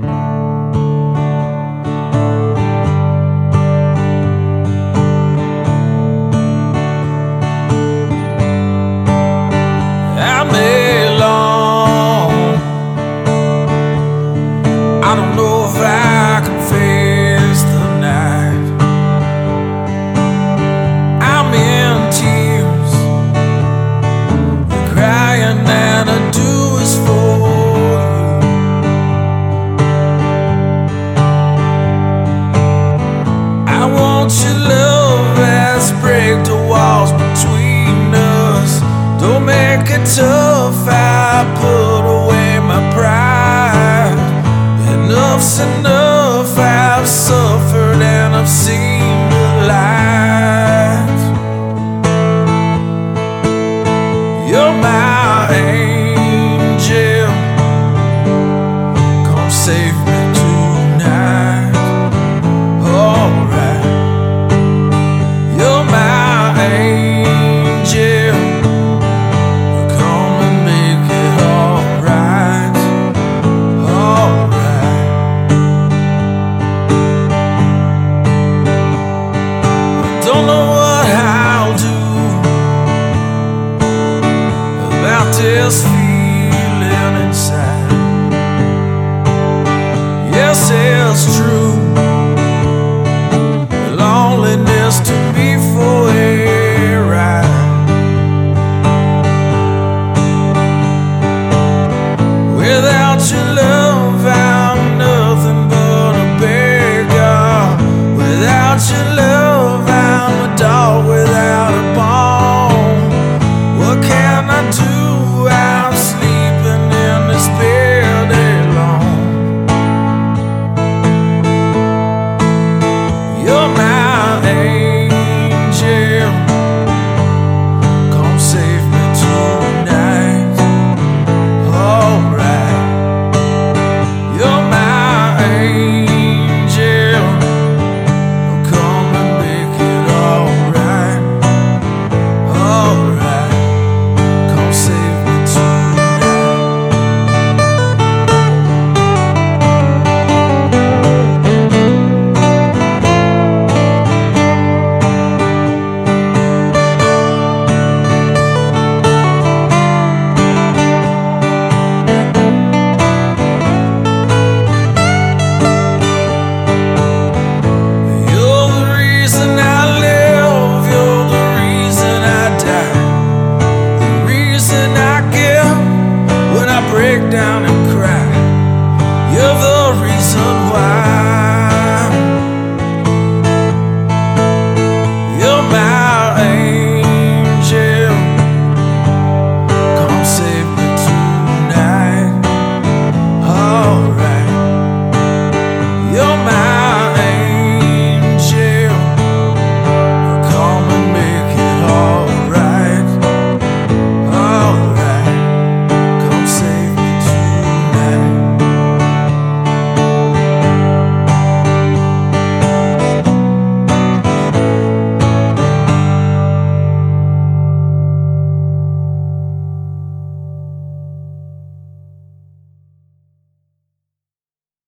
I'm alone. I don't know if I can face the night. I'm in tears, crying, and I do is for you. I want your love as break the walls between us. Don't make it tough, I put away my pride. Enough's enough, I've suffered and I've seen